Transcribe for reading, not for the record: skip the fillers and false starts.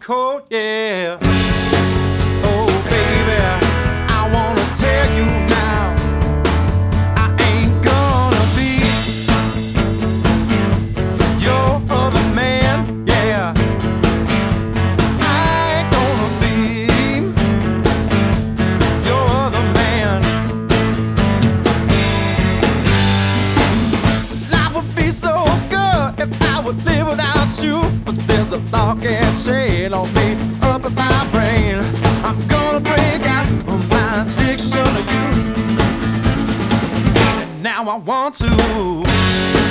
coat, yeah. Oh, baby, I wanna tell you now, I ain't gonna be your other man, yeah. I ain't gonna be your other man. Life would be so good if I would live without you, but there's a lock and chain on me up in my brain. I'm gonna break out of my addiction to you, and now I want to.